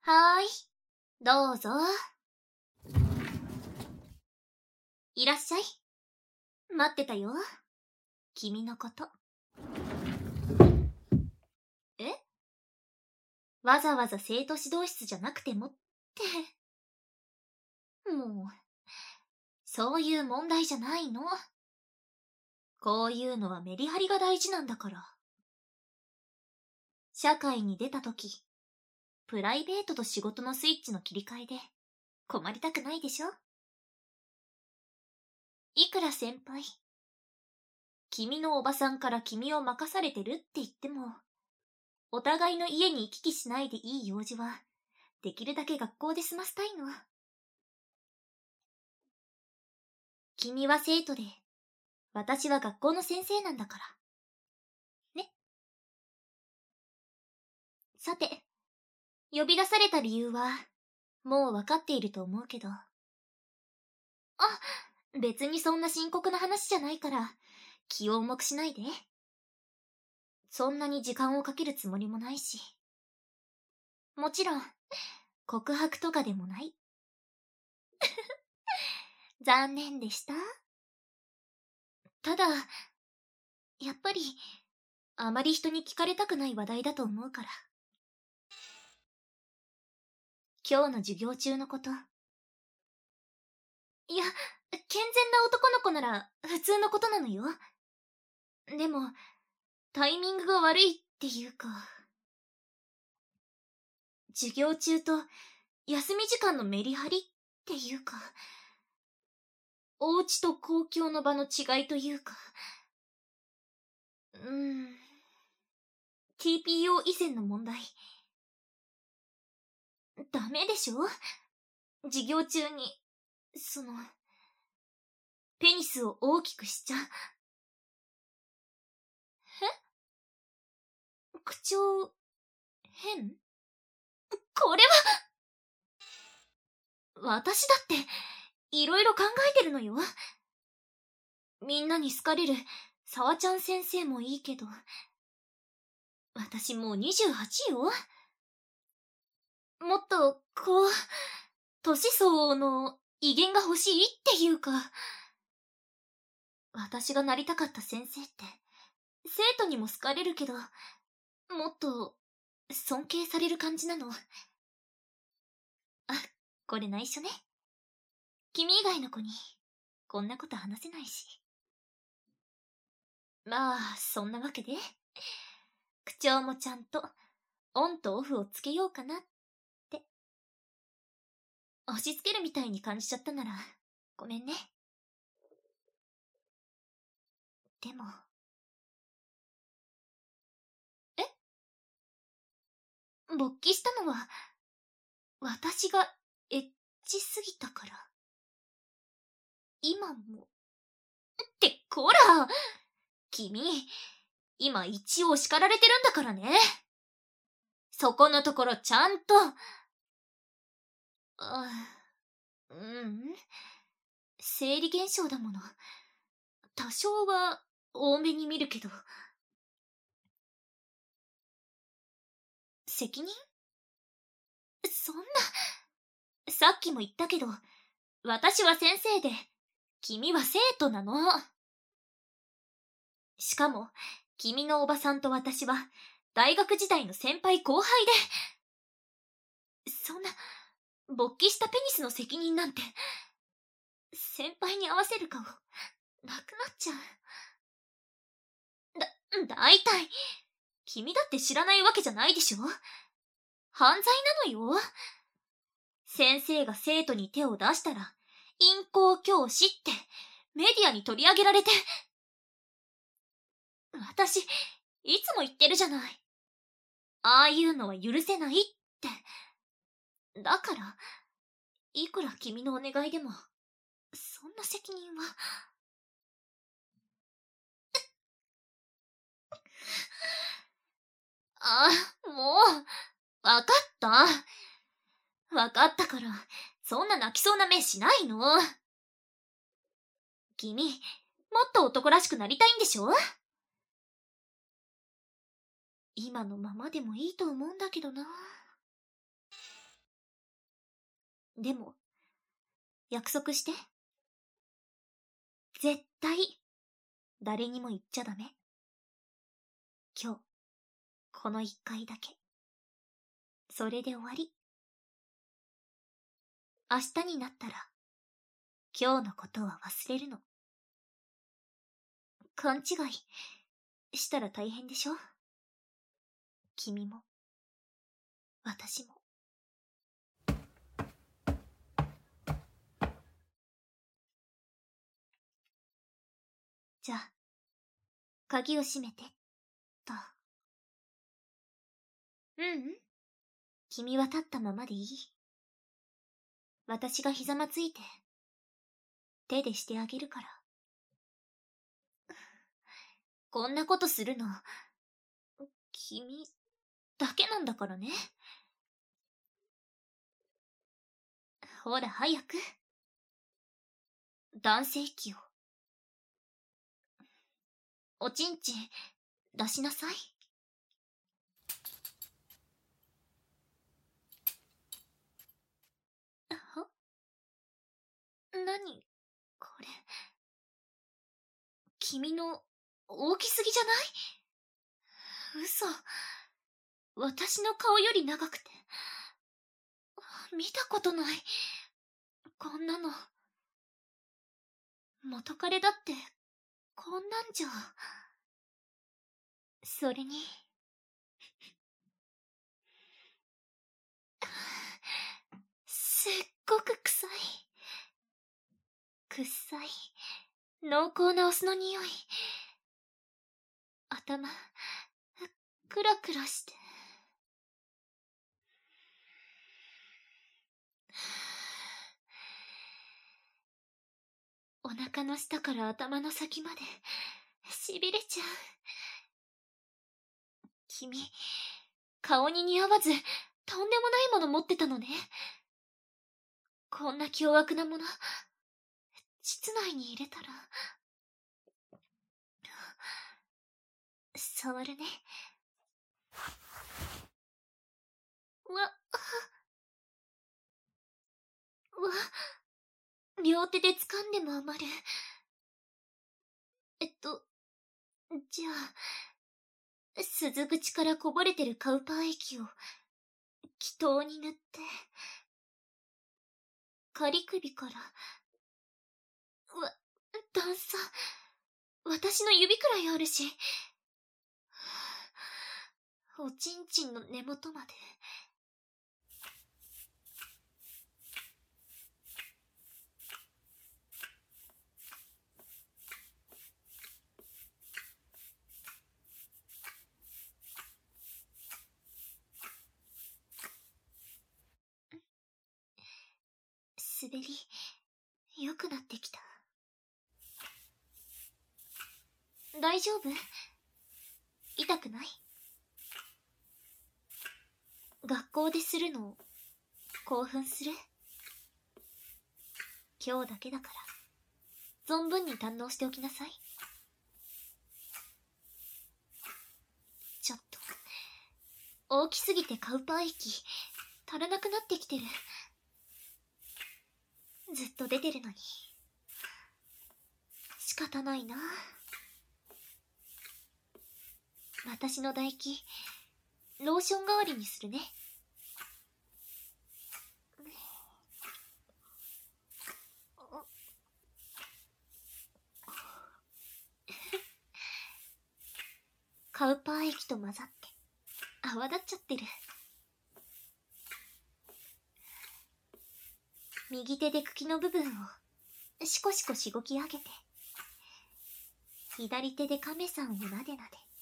はーい、どうぞ。いらっしゃい。待ってたよ。君のこと。え？わざわざ生徒指導室じゃなくてもって。もう、そういう問題じゃないの。こういうのはメリハリが大事なんだから。社会に出たとき、プライベートと仕事のスイッチの切り替えで困りたくないでしょ？いくら先輩、君のおばさんから君を任されてるって言っても、お互いの家に行き来しないでいい用事は、できるだけ学校で済ませたいの。君は生徒で、私は学校の先生なんだから。ね。さて、呼び出された理由は、もうわかっていると思うけど。あ、別にそんな深刻な話じゃないから、気を重くしないで。そんなに時間をかけるつもりもないし。もちろん、告白とかでもない。残念でした。ただ、やっぱり、あまり人に聞かれたくない話題だと思うから。今日の授業中のこと。いや、健全な男の子なら普通のことなのよ。でも、タイミングが悪いっていうか。授業中と休み時間のメリハリっていうか。お家と公共の場の違いというか。TPO 以前の問題。ダメでしょ？授業中に、ペニスを大きくしちゃ。口調、変？これは、私だって、いろいろ考えてるのよ。みんなに好かれる、沢ちゃん先生もいいけど、私もう28よ。もっと、年相応の威厳が欲しいっていうか、私がなりたかった先生って、生徒にも好かれるけど、もっと、尊敬される感じなの。あ、これ内緒ね。君以外の子に、こんなこと話せないし。まあ、そんなわけで、口調もちゃんと、オンとオフをつけようかなって。押し付けるみたいに感じちゃったなら、ごめんね。でも。え？勃起したのは、私がエッチすぎたから。今も。ってこら！君、今一応叱られてるんだからね。そこのところちゃんと。生理現象だもの。多少は多めに見るけど。責任？そんな。さっきも言ったけど、私は先生で、君は生徒なの。しかも、君のおばさんと私は、大学時代の先輩後輩で。そんな、勃起したペニスの責任なんて、先輩に合わせる顔、なくなっちゃう。だいたい、君だって知らないわけじゃないでしょ？犯罪なのよ。先生が生徒に手を出したら、淫行教師ってメディアに取り上げられて。私、いつも言ってるじゃない。ああいうのは許せないって。だから、いくら君のお願いでも、そんな責任は。あ、もう、わかった。わかったから、そんな泣きそうな目しないの。君、もっと男らしくなりたいんでしょ？今のままでもいいと思うんだけどな。 でも、約束して。絶対、誰にも言っちゃダメ。今日、この一回だけ。それで終わり。明日になったら、今日のことは忘れるの。勘違いしたら大変でしょ？君も、私も。じゃあ、鍵を閉めて、と。ううん。君は立ったままでいい。私がひざまついて、手でしてあげるから。こんなことするの、君、だけなんだからね。ほら、早く。男性器を。おちんちん、出しなさい。は？何これ。君の、大きすぎじゃない？嘘。私の顔より長くて。見たことない。こんなの。元彼だって、こんなんじゃ。それに。すっごく臭い。臭い。濃厚なお酢の匂い。頭、クラクラして。お腹の下から頭の先まで、しびれちゃう。君、顔に似合わず、とんでもないもの持ってたのね。こんな凶悪なもの、膣内に入れたら。触るね。両手で掴んでも余る。じゃあ、鈴口からこぼれてるカウパー液を、気筒に塗って、仮首から、段差、私の指くらいあるし、おちんちんの根元まで。滑り、良くなってきた。大丈夫？痛くない？学校でするの、興奮する？今日だけだから、存分に堪能しておきなさい。ちょっと、大きすぎてカウパー液、足らなくなってきてる。ずっと出てるのに。仕方ないな。私の唾液、ローション代わりにするね。カウパー液と混ざって、泡立っちゃってる。右手で茎の部分を、しこしこしごき上げて、左手で亀さんをなでなで。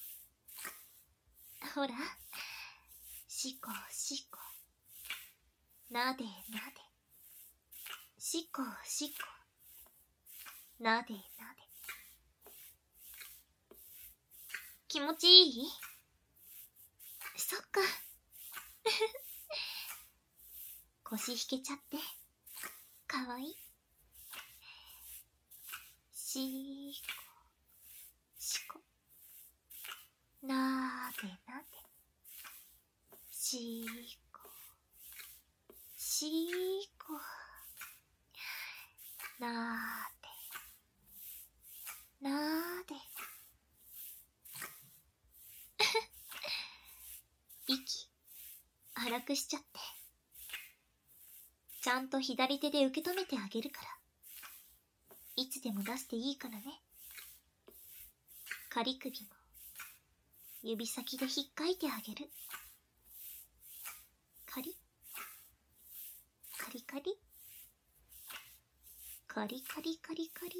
ほら、しこしこ。なでなで。しこしこ。なでなで。気持ちいい？そっか。腰引けちゃって、かわいい。しこ、しこ。なでなで。しこ、ししーこ。なーで。なーで。息、荒くしちゃって。ちゃんと左手で受け止めてあげるから。いつでも出していいからね。仮首も、指先で引っかいてあげる。カリカリカリカリカリカリカリ。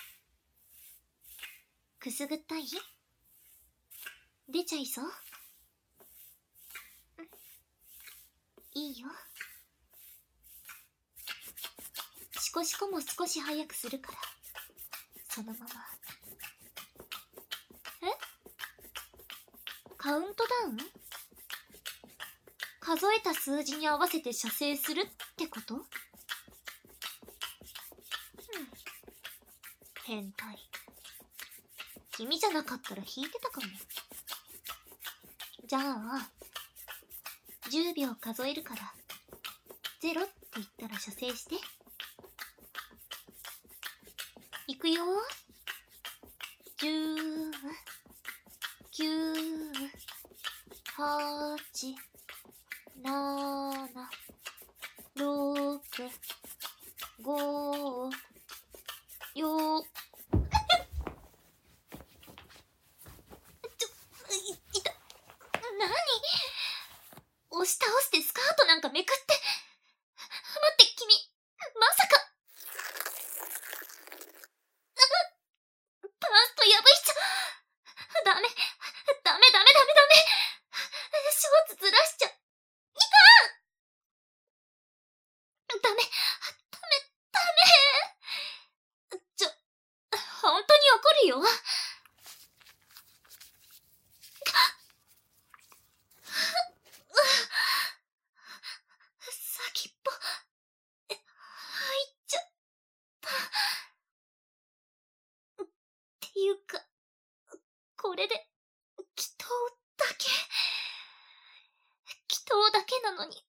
くすぐったい？出ちゃいそう？いいよ。シコシコも少し早くするから、そのまま。カウントダウン？数えた数字に合わせて射精するってこと？変態。君じゃなかったら引いてたかも。じゃあ、10秒数えるから、0って言ったら射精して。いくよ。10、9、8、7、6、5、4、いた。何？押し倒してスカートなんかめくって。待って、君、まさか。パンスト破いちゃ。ダメ、ダメ。ショーツずらしちゃ。ダメ。本当に怒るよ。先っぽ、入っちゃった。っていうか、これで、祈祷だけなのに。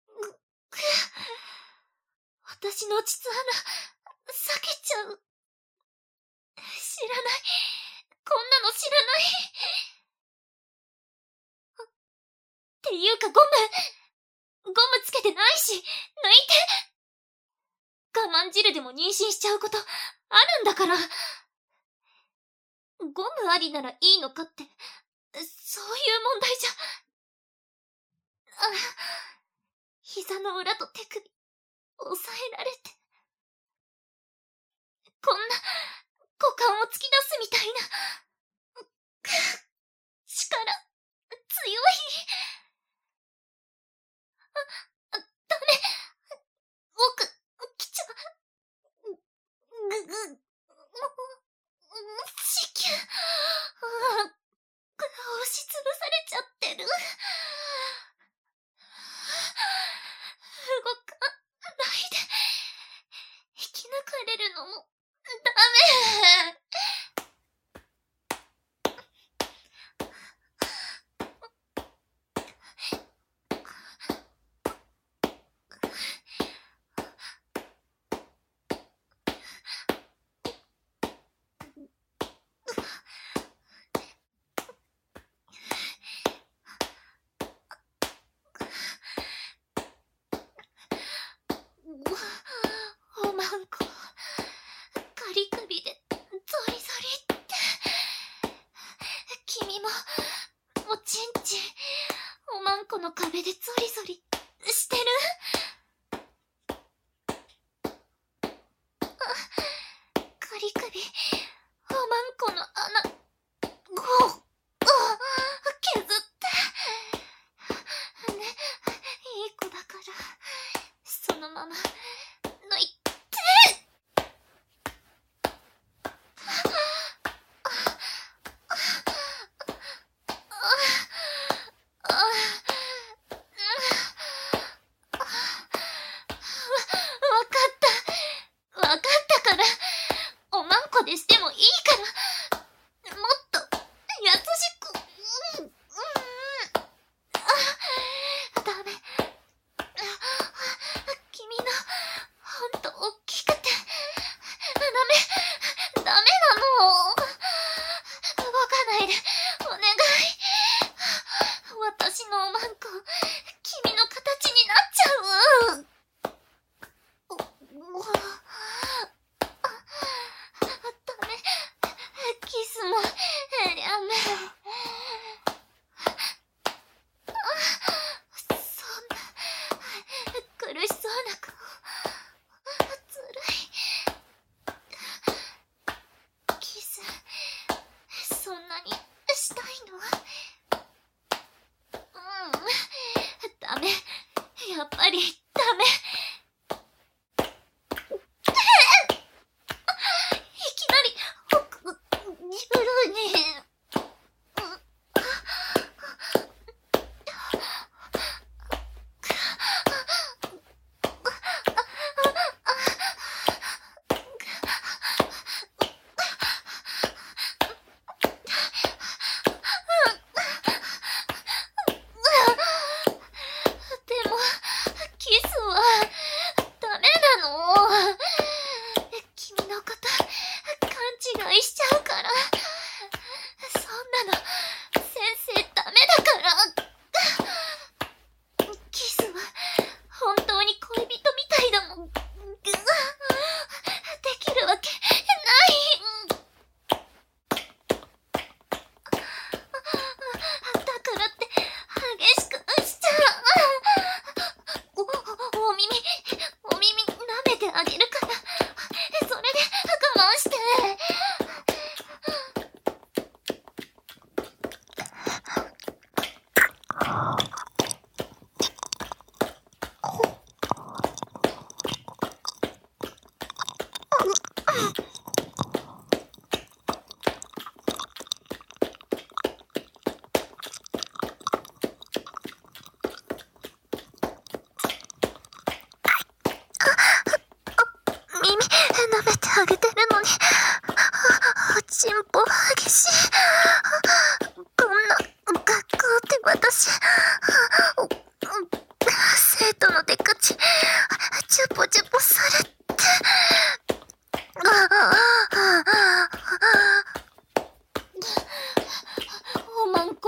私の膣穴、裂けちゃう。知らない。こんなの知らない。っていうかゴムつけてないし、抜いて。我慢汁でも妊娠しちゃうこと、あるんだから。ゴムありならいいのかって、そういう問題じゃ。膝の裏と手首、押さえられて。こんな、股間を突き出すみたいな。力、強い。ダメ。奥、来ちゃう。子宮。押しつぶされちゃってる。動かないで。引き抜かれるのも、ダメ。おまんこ、仮首でゾリゾリって。君もおちんちん、おまんこの壁でゾリゾリしてる？仮首、おまんこの穴、削って。ね、いい子だから、そのまま抜いて。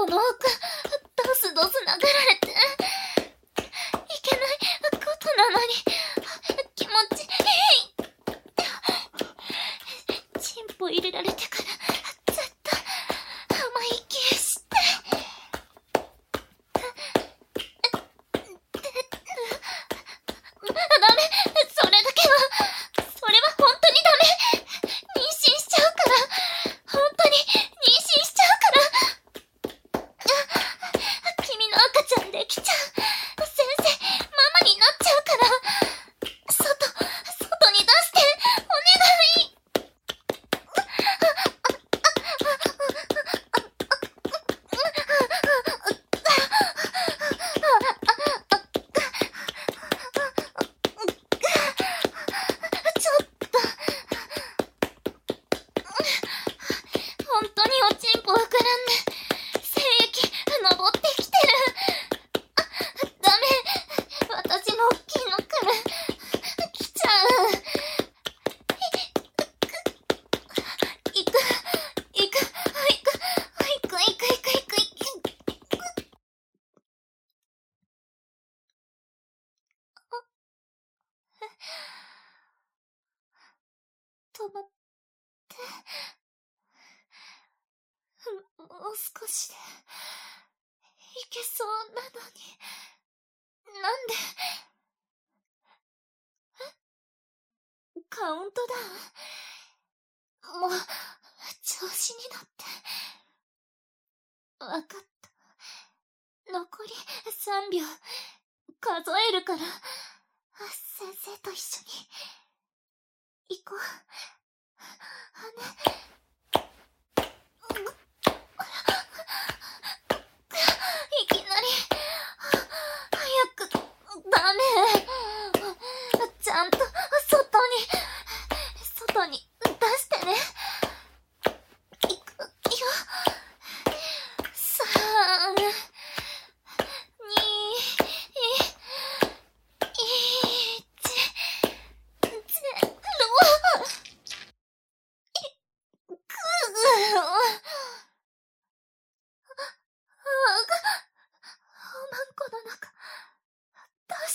この奥、ドスドス殴られて、いけないことなのに、気持ちいい。チンポ入れられてから、ずっと、甘い息して。ダメ、それだけは、それは本当にダメ。妊娠しちゃうから、本当に妊娠しちゃうから。君の赤ちゃんできちゃう。先生、ママになっちゃうから。外に出して、お願い。ちょっと。本当におちんぽ膨らんで、精液、昇ってきてる。ダメ。私も大きいのから、来ちゃう。行く。止まって。もう少しで、いけそうなのに。なんで。カウントダウン。もう、調子に乗って。わかった。残り3秒。数えるから。先生と一緒に。行こう。いきなり、早く、ダメ。ちゃんと、外に出してね。いくよ。3、2、1、0。おまんこの中、どうして、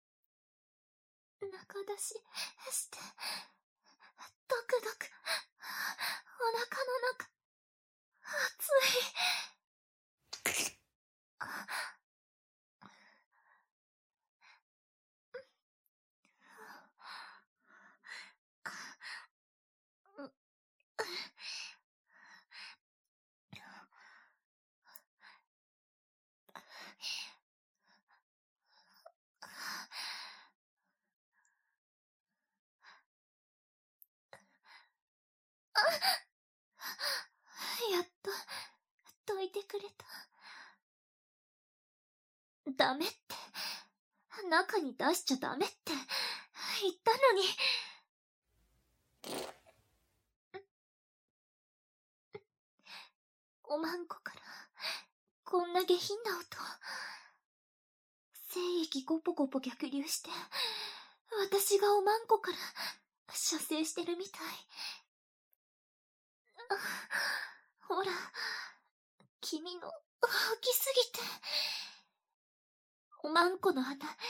中出しして、ドクドク、お腹の中、熱い。やっと、どいてくれた。ダメって。中に出しちゃダメって言ったのに。おまんこからこんな下品な音。精液ゴポゴポ逆流して、私がおまんこから射精してるみたい。ほら、君の大きすぎて、おまんこの穴、ぐぱーって、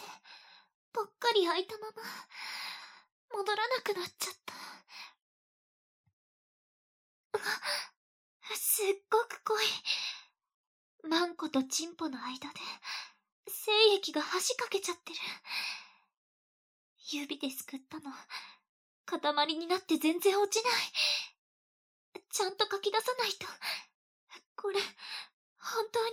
ぽっかり開いたまま、戻らなくなっちゃった。すっごく濃い。マンコとチンポの間で、精液が端かけちゃってる。指ですくったの、塊になって全然落ちない。ちゃんと書き出さないと。これ、本当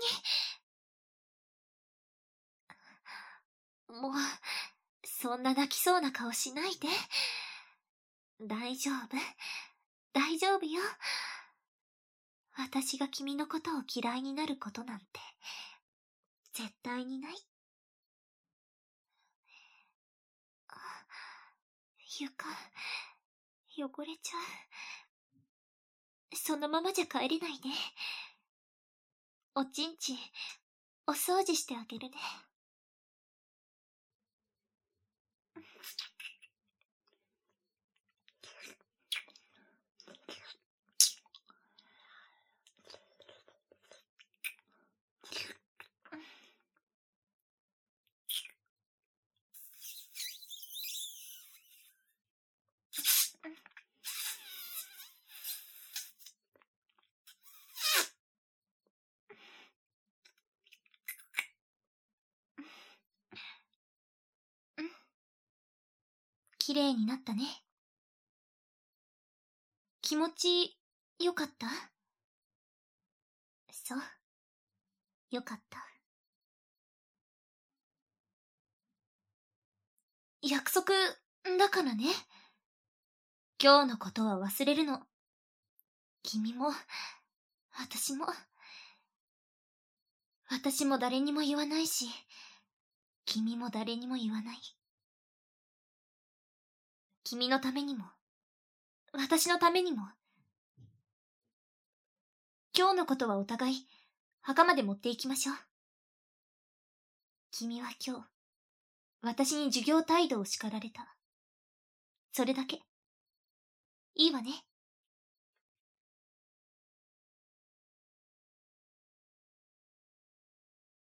に。もう、そんな泣きそうな顔しないで。大丈夫。大丈夫よ。私が君のことを嫌いになることなんて、絶対にない。床、汚れちゃう。そのままじゃ帰れないね。おちんちん、お掃除してあげるね。 綺麗になったね。気持ち、よかった？そう。よかった。約束、だからね。今日のことは忘れるの。君も、私も。私も誰にも言わないし、君も誰にも言わない。君のためにも、私のためにも。今日のことはお互い、墓まで持っていきましょう。君は今日、私に授業態度を叱られた。それだけ。いいわね。